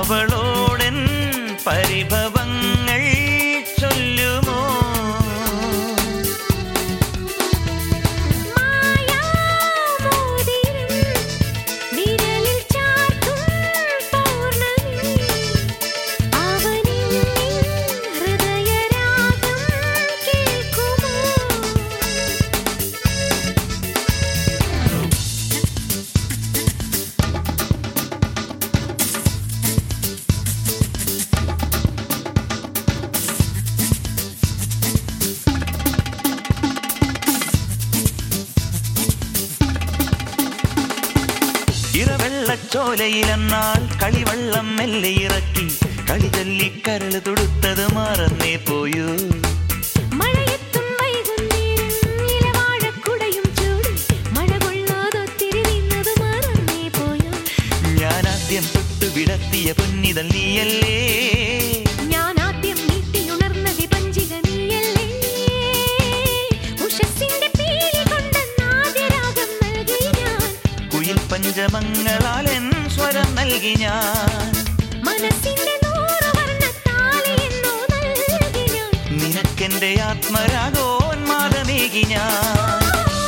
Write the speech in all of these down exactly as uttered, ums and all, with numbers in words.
അവളോടൻ പരിഭവങ്ങൾ ചൊല്ലുമോ? ഇറവെള്ളച്ചോലയിലെന്നാൽ കളിവള്ളം മെല്ലെ ഇറക്കി കളി ചൊല്ലി കരള് തൊടുത്തത് മറന്നേ പോയൂ. മഴയത്തും വൈകുന്നേരം ഇലവാഴക്കുടയും ചൂടി മഴ കൊള്ളാതൊത്തിരി നിന്നത് മറന്നേ പോയോ? ഞാനാദ്യം തൊട്ടു വിടത്തിയ പൊന്നിതൾ നീയല്ലേ, ഞാനാദ്യം നീട്ടിയുണർന്ന വിപഞ്ചിക നീയല്ലേ. ഉഷസ്സിന്റെ പീലി കൊണ്ടെന്നാദ്യരാഗം നൽകി ഞാൻ, കുയിൽ പഞ്ചമങ്ങളാലെൻ സ്വരം നൽകി ഞാൻ. മനസ്സിന്റെ നൂറ് വർണ്ണത്താലി എന്നോ നൽകി ഞാൻ, നിനക്കെന്റെ ആത്മരാഗോന്മാദമേകി ഞാൻ.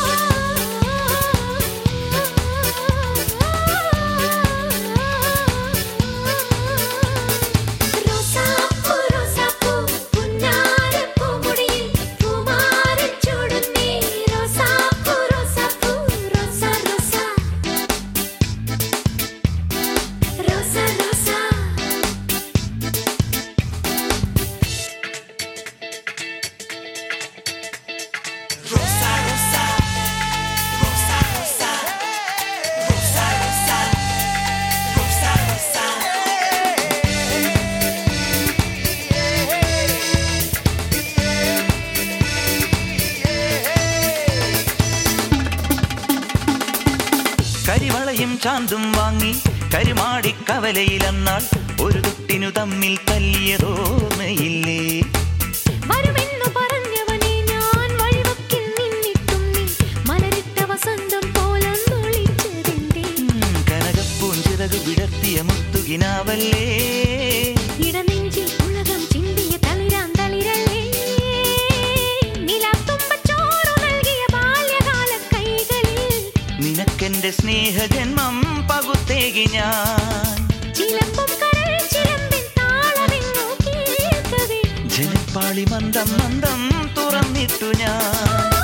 കരിവളയും ചാന്തും വാങ്ങി കരിമാടി കവലയിലെന്നാൽ ഒരു തൊട്ടിനു തമ്മിൽ തല്ലിയതോർമ്മയില്ലേ? വരുമെന്നു പറഞ്ഞവനെ ഞാൻ വഴിവക്കിൽ നിന്നിട്ടും നീ മലരിട്ട വസന്തം പോലൊന്നൊളിച്ചതെന്തേ? കനകപ്പൂഞ്ചിറകു വിടർത്തിയ മുത്തുകിനാവല്ലേ, ഇടനെഞ്ചിൽ ഉലകം ചിന്തിയ തളിരാൻ തളിരല്ലേ. നിലത്തുമ്പച്ചോറു നൽകിയ ബാല്യകാല കൈകളിൽ നിനക്കെന്റെ സ്നേഹജന്മം പകുത്തേകി ഞാൻ. ചിലമ്പും കരൾ ചിലമ്പിൻ താളമെങ്ങോ കേൾക്കവേ, ജനപ്പാളി മന്ദം മന്ദം തുറന്നിട്ടു ഞാൻ.